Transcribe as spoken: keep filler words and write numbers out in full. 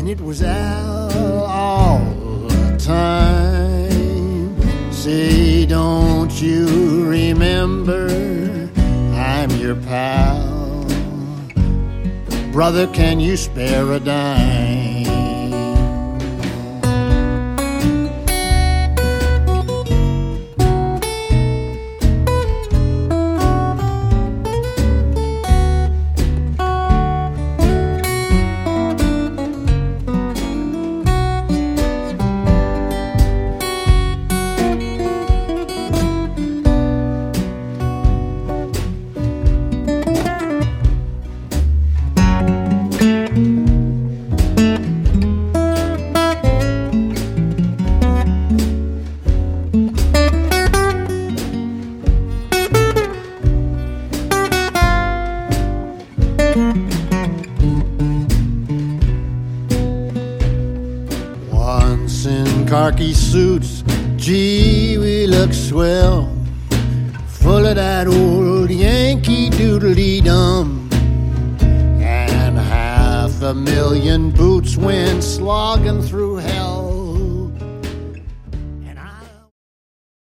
and it was Al all the time. Say, don't you remember, I'm your pal. Brother, can you spare a dime? Once in khaki suits, gee, we look swell, full of that old Yankee doodly-dum, and half a million boots went slogging through hell.